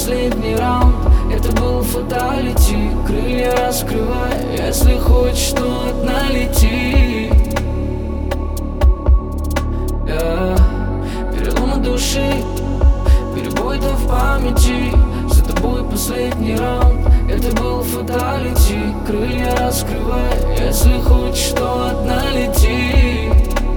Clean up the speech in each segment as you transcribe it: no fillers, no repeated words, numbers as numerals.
последний раунд. Это был фаталити. Крылья раскрывай, если хочешь, то одна лети. Переломы души, перебой-то в памяти. За тобой последний раунд. Это был фаталити. Крылья раскрывай, если хочешь, то одна лети.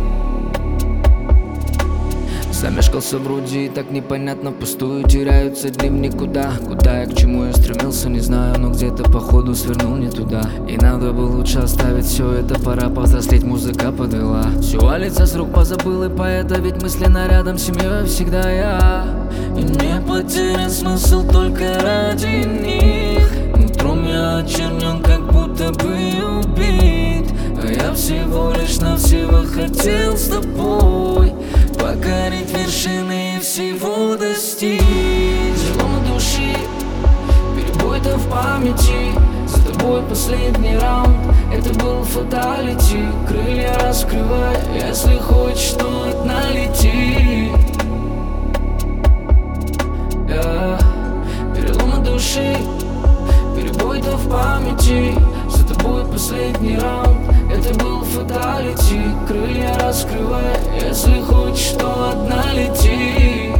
Замешкался вроде и так непонятно, впустую теряются дни в никуда. Куда и к чему я стремился, не знаю, но где-то походу свернул не туда. И надо бы лучше оставить все это, пора повзрослеть, музыка подвела. Все валится с рук, позабыл и поэта, ведь мысленно рядом с семьей всегда я. И не потерян смысл только ради них. Утром я очернен, как будто бы убит. А я всего лишь навсего хотел с тобой покорить вершины и всего достичь. Переломы души, перебой-то в памяти. За тобой последний раунд. Это был фаталити. Крылья раскрывай, если хочешь, то одна лети. Переломы души, перебой-то в памяти. За тобой последний раунд. Это был фаталити. Крылья раскрывай, если хочешь, то одна лети.